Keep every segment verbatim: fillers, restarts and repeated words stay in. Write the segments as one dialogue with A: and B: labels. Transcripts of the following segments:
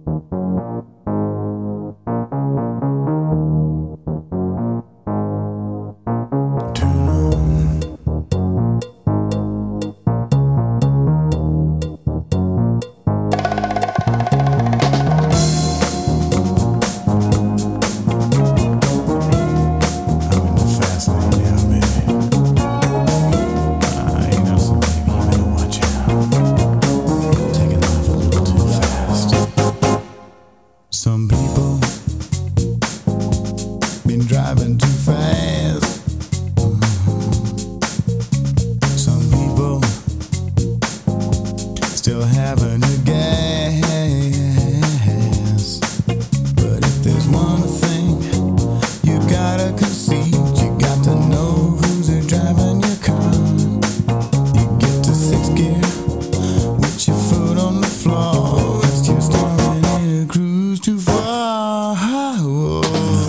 A: Some people been driving too fast. Some people still having a gas. But if there's one thing you gotta concede, you got to know who's driving your car. You get to sixth gear with your foot on the floor. It's you starting in a cruise too far. Whoa.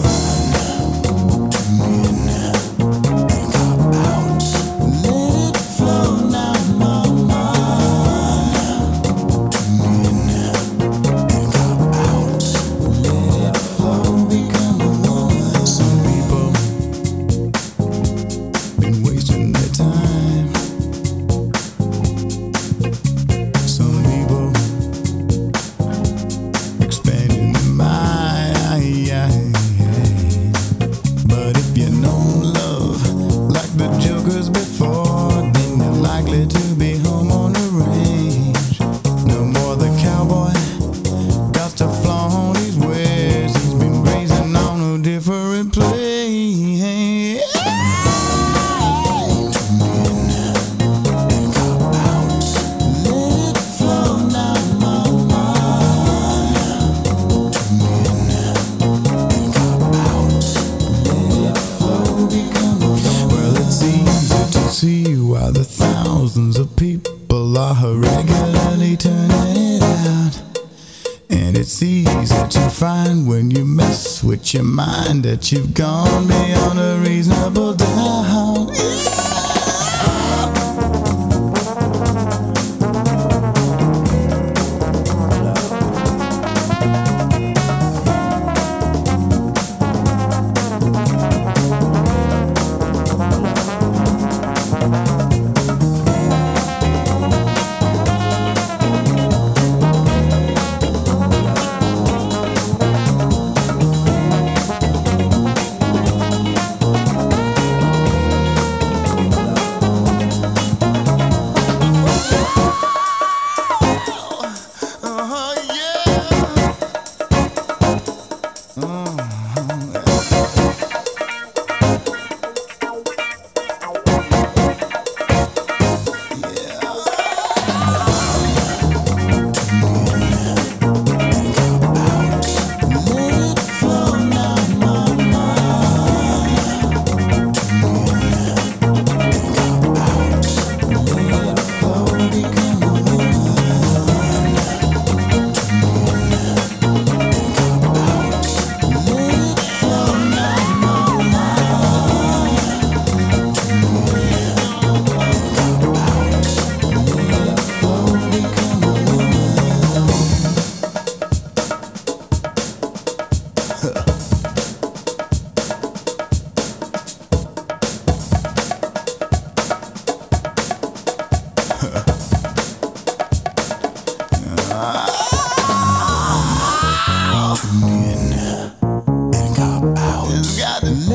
A: To be home on the range. No more the cowboy got to flaunt his wares. He's been grazing on a different place. Well, it's easy to see why the thousands of people are regularly turning it out. And it's easy to find when you mess with your mind that you've gone beyond a reasonable doubt. Tune in and cop out.